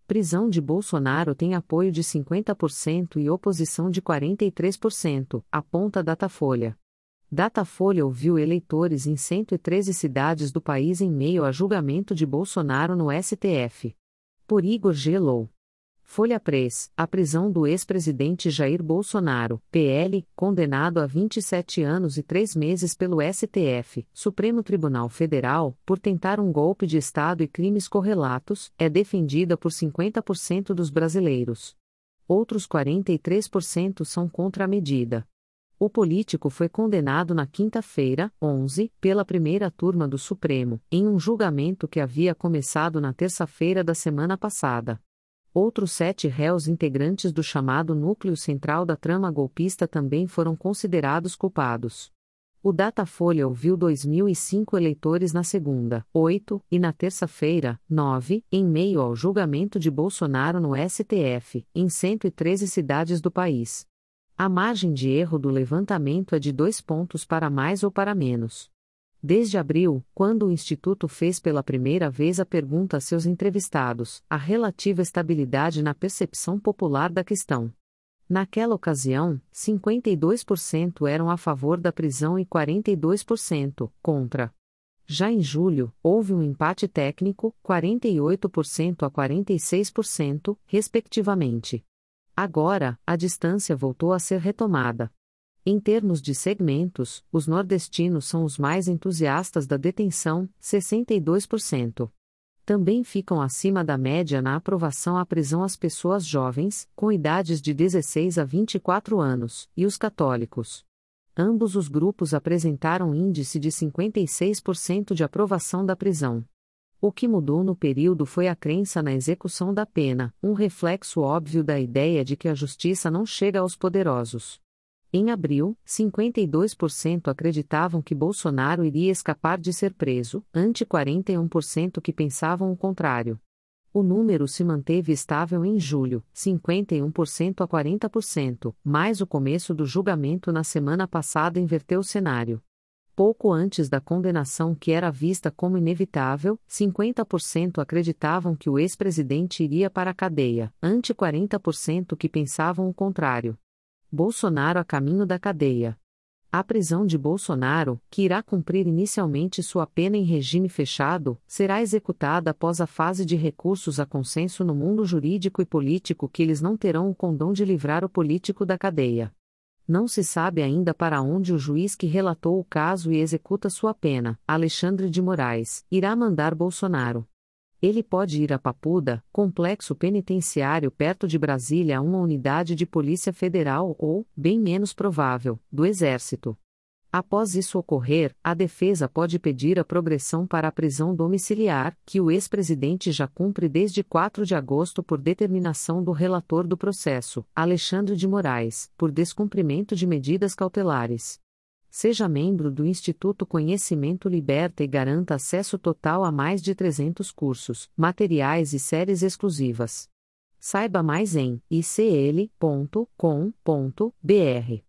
Prisão de Bolsonaro tem apoio de 50% e oposição de 43%, aponta Datafolha. Datafolha ouviu eleitores em 113 cidades do país em meio a julgamento de Bolsonaro no STF. Por Igor G. Lou. Folha Press, a prisão do ex-presidente Jair Bolsonaro, PL, condenado a 27 anos e 3 meses pelo STF, Supremo Tribunal Federal, por tentar um golpe de Estado e crimes correlatos, é defendida por 50% dos brasileiros. Outros 43% são contra a medida. O político foi condenado na quinta-feira, 11, pela primeira turma do Supremo, em um julgamento que havia começado na terça-feira da semana passada. Outros 7 réus integrantes do chamado núcleo central da trama golpista também foram considerados culpados. O Datafolha ouviu 2.005 eleitores na segunda, 8, e na terça-feira, 9, em meio ao julgamento de Bolsonaro no STF, em 113 cidades do país. A margem de erro do levantamento é de 2 pontos para mais ou para menos. Desde abril, quando o Instituto fez pela primeira vez a pergunta a seus entrevistados, a relativa estabilidade na percepção popular da questão. Naquela ocasião, 52% eram a favor da prisão e 42% contra. Já em julho, houve um empate técnico, 48% a 46%, respectivamente. Agora, a distância voltou a ser retomada. Em termos de segmentos, os nordestinos são os mais entusiastas da detenção, 62%. Também ficam acima da média na aprovação à prisão as pessoas jovens, com idades de 16 a 24 anos, e os católicos. Ambos os grupos apresentaram índice de 56% de aprovação da prisão. O que mudou no período foi a crença na execução da pena, um reflexo óbvio da ideia de que a justiça não chega aos poderosos. Em abril, 52% acreditavam que Bolsonaro iria escapar de ser preso, ante 41% que pensavam o contrário. O número se manteve estável em julho, 51% a 40%, mas o começo do julgamento na semana passada inverteu o cenário. Pouco antes da condenação que era vista como inevitável, 50% acreditavam que o ex-presidente iria para a cadeia, ante 40% que pensavam o contrário. Bolsonaro a caminho da cadeia. A prisão de Bolsonaro, que irá cumprir inicialmente sua pena em regime fechado, será executada após a fase de recursos a consenso no mundo jurídico e político que eles não terão o condão de livrar o político da cadeia. Não se sabe ainda para onde o juiz que relatou o caso e executa sua pena, Alexandre de Moraes, irá mandar Bolsonaro. Ele pode ir a Papuda, complexo penitenciário perto de Brasília, a uma unidade de Polícia Federal ou, bem menos provável, do Exército. Após isso ocorrer, a defesa pode pedir a progressão para a prisão domiciliar, que o ex-presidente já cumpre desde 4 de agosto por determinação do relator do processo, Alexandre de Moraes, por descumprimento de medidas cautelares. Seja membro do Instituto Conhecimento Liberta e garanta acesso total a mais de 300 cursos, materiais e séries exclusivas. Saiba mais em icl.com.br.